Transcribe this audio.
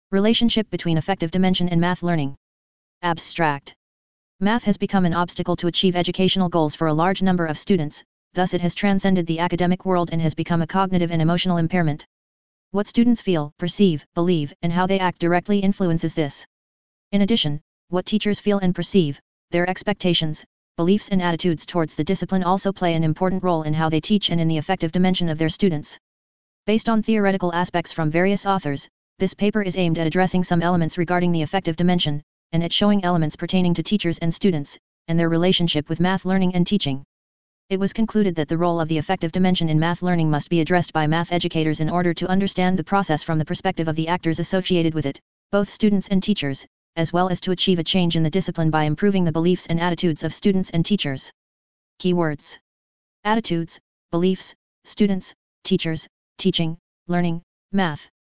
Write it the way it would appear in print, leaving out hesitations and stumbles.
Relationship between affective dimension and math learning. Abstract. Math has become an obstacle to achieve educational goals for a large number of students, thus it has transcended the academic world and has become a cognitive and emotional impairment. What students feel, perceive, believe, and how they act directly influences this. In addition, what teachers feel and perceive, their expectations, beliefs and attitudes towards the discipline also play an important role in how they teach and in the affective dimension of their students. Based on theoretical aspects from various authors, this paper is aimed at addressing some elements regarding the affective dimension, and at showing elements pertaining to teachers and students, and their relationship with math learning and teaching. It was concluded that the role of the affective dimension in math learning must be addressed by math educators in order to understand the process from the perspective of the actors associated with it, both students and teachers, as well as to achieve a change in the discipline by improving the beliefs and attitudes of students and teachers. Keywords: attitudes, beliefs, students, teachers, teaching, learning, math.